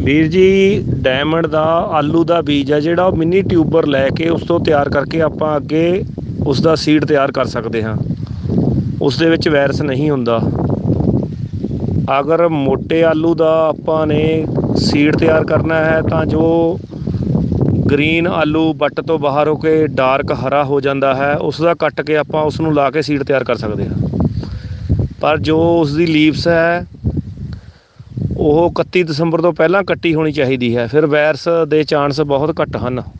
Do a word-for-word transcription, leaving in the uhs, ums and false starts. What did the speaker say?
ਵੀਰ ਜੀ ਡਾਇਮੰਡ ਦਾ ਆਲੂ ਦਾ ਬੀਜ ਹੈ ਜਿਹੜਾ ਉਹ ਮਿੰਨੀ ਟਿਊਬਰ ਲੈ ਕੇ ਉਸ ਤੋਂ ਤਿਆਰ ਕਰਕੇ ਆਪਾਂ ਅੱਗੇ ਉਸ ਦਾ ਸੀਡ ਤਿਆਰ ਕਰ ਸਕਦੇ ਹਾਂ। ਉਸ ਦੇ ਵਿੱਚ ਵਾਇਰਸ ਨਹੀਂ ਹੁੰਦਾ। ਅਗਰ ਮੋਟੇ ਆਲੂ ਦਾ ਆਪਾਂ ਨੇ ਸੀਡ ਤਿਆਰ ਕਰਨਾ ਹੈ ਤਾਂ ਜੋ ਗ੍ਰੀਨ ਆਲੂ ਬੱਟ ਤੋਂ ਬਾਹਰ ਹੋ ਕੇ ਡਾਰਕ ਹਰਾ ਹੋ ਜਾਂਦਾ ਹੈ, ਉਸ ਦਾ ਕੱਟ ਕੇ ਆਪਾਂ ਉਸ ਨੂੰ ਲਾ ਕੇ ਸੀਡ ਤਿਆਰ ਕਰ ਸਕਦੇ ਹਾਂ। ਪਰ ਜੋ ਉਸ ਦੀ ਲੀਵਸ ਹੈ ਉਹ ਇਕੱਤੀ ਦਸੰਬਰ ਤੋਂ ਪਹਿਲਾਂ ਕੱਟੀ ਹੋਣੀ ਚਾਹੀਦੀ ਹੈ, ਫਿਰ ਵਾਇਰਸ ਦੇ ਚਾਂਸ ਬਹੁਤ ਘੱਟ ਹਨ।